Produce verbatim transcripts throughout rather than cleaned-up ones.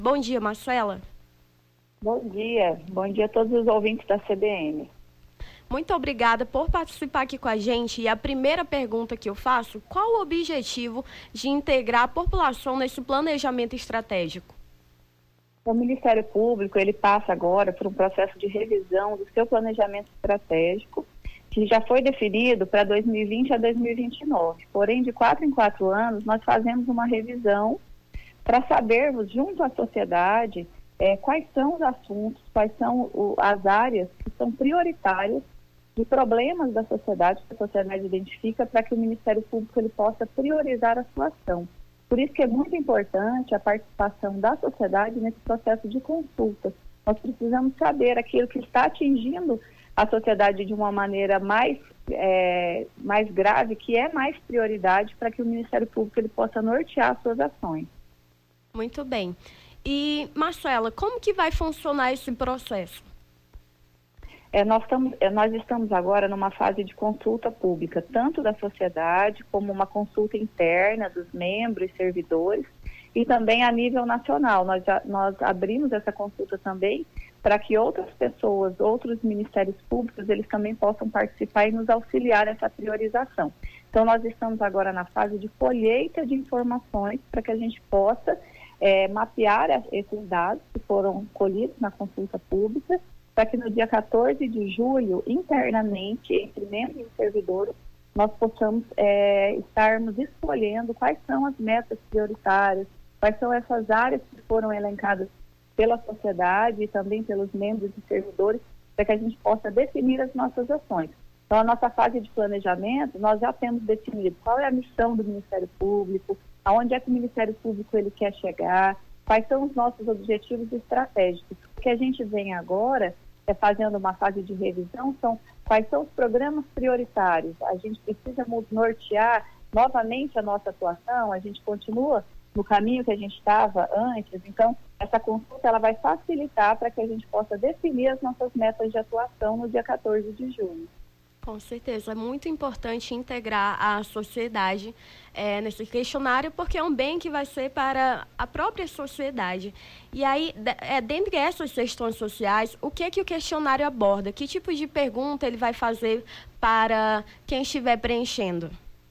Bom dia, Marcela. Bom dia, bom dia a todos os ouvintes da C B N. Muito obrigada por participar aqui com a gente. E a primeira pergunta que eu faço, qual o objetivo de integrar a população nesse planejamento estratégico? O Ministério Público, ele passa agora por um processo de revisão do seu planejamento estratégico, que já foi definido para dois mil e vinte a dois mil e vinte e nove. Porém, de quatro em quatro anos, nós fazemos uma revisão para sabermos, junto à sociedade, é, quais são os assuntos, quais são o, as áreas que são prioritárias de problemas da sociedade, que a sociedade identifica, para que o Ministério Público ele possa priorizar a sua ação. Por isso que é muito importante a participação da sociedade nesse processo de consulta. Nós precisamos saber aquilo que está atingindo a sociedade de uma maneira mais, é, mais grave, que é mais prioridade para que o Ministério Público ele possa nortear as suas ações. Muito bem. E, Marcela, como que vai funcionar esse processo? É, nós, estamos, é, nós estamos agora numa fase de consulta pública, tanto da sociedade como uma consulta interna dos membros e servidores, e também a nível nacional. Nós, já, nós abrimos essa consulta também para que outras pessoas, outros ministérios públicos, eles também possam participar e nos auxiliar nessa priorização. Então, nós estamos agora na fase de colheita de informações para que a gente possa é, mapear esses dados que foram colhidos na consulta pública, para que no dia quatorze de julho, internamente, entre membros e servidores, nós possamos é, estarmos escolhendo quais são as metas prioritárias, quais são essas áreas que foram elencadas pela sociedade e também pelos membros e servidores, para que a gente possa definir as nossas ações. Então, a nossa fase de planejamento, nós já temos definido qual é a missão do Ministério Público, aonde é que o Ministério Público ele quer chegar, quais são os nossos objetivos estratégicos. O que a gente vem agora é fazendo uma fase de revisão, são quais são os programas prioritários. A gente precisa nortear novamente a nossa atuação, a gente continua no caminho que a gente estava antes, então essa consulta ela vai facilitar para que a gente possa definir as nossas metas de atuação no dia quatorze de julho. Com certeza, é muito importante integrar a sociedade é, nesse questionário, porque é um bem que vai ser para a própria sociedade. E aí, é, dentre essas questões sociais, o que é que o questionário aborda? Que tipo de pergunta ele vai fazer para quem estiver preenchendo?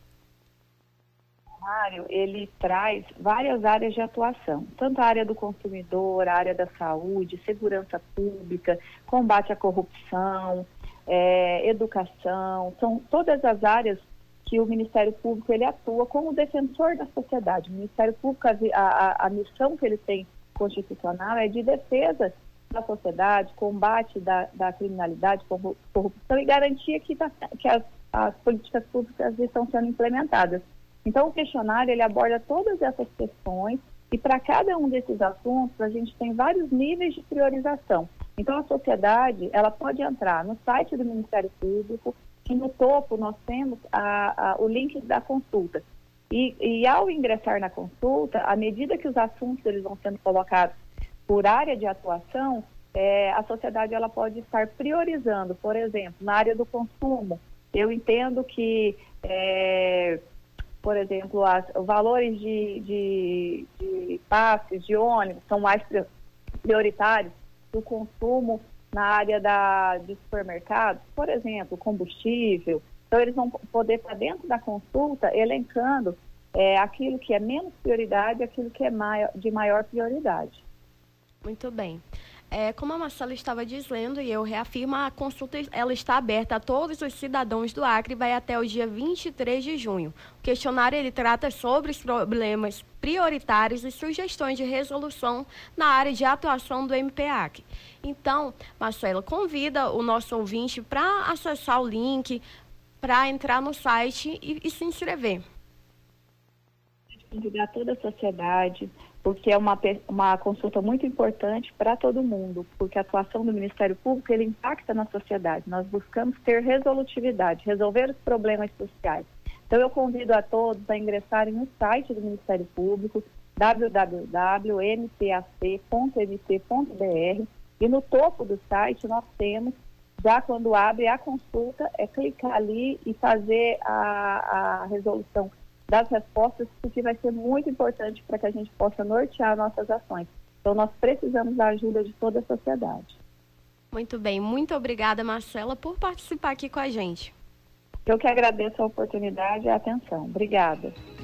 O questionário, ele traz várias áreas de atuação, tanto a área do consumidor, a área da saúde, segurança pública, combate à corrupção, É, educação, são todas as áreas que o Ministério Público ele atua como defensor da sociedade. O Ministério Público, a, a, a missão que ele tem constitucional é de defesa da sociedade, combate da, da criminalidade, corrupção e garantia que, tá, que as, as políticas públicas estão sendo implementadas. Então, o questionário ele aborda todas essas questões e para cada um desses assuntos a gente tem vários níveis de priorização. Então, a sociedade, ela pode entrar no site do Ministério Público e no topo nós temos a, a, o link da consulta. E, e ao ingressar na consulta, à medida que os assuntos eles vão sendo colocados por área de atuação, é, a sociedade ela pode estar priorizando, por exemplo, na área do consumo. Eu entendo que, é, por exemplo, as, os valores de, de, de passes, de ônibus são mais prioritários do consumo na área da, de supermercados, por exemplo, combustível. Então, eles vão poder estar dentro da consulta elencando é, aquilo que é menos prioridade e aquilo que é maior, de maior prioridade. Muito bem. É, como a Marcela estava dizendo, e eu reafirmo, a consulta ela está aberta a todos os cidadãos do Acre e vai até o dia vinte e três de junho. O questionário ele trata sobre os problemas prioritários e sugestões de resolução na área de atuação do M P A C. Então, Marcela, convida o nosso ouvinte para acessar o link, para entrar no site e, e se inscrever. Convidar toda a sociedade, porque é uma, uma consulta muito importante para todo mundo, porque a atuação do Ministério Público ele impacta na sociedade. Nós buscamos ter resolutividade, resolver os problemas sociais. Então, eu convido a todos a ingressarem no site do Ministério Público, w w w ponto m p a c ponto m p ponto b r, e no topo do site nós temos, já quando abre a consulta, é clicar ali e fazer a, a resolução das respostas, porque vai ser muito importante para que a gente possa nortear nossas ações. Então, nós precisamos da ajuda de toda a sociedade. Muito bem, muito obrigada, Marcela, por participar aqui com a gente. Eu que agradeço a oportunidade e a atenção. Obrigada.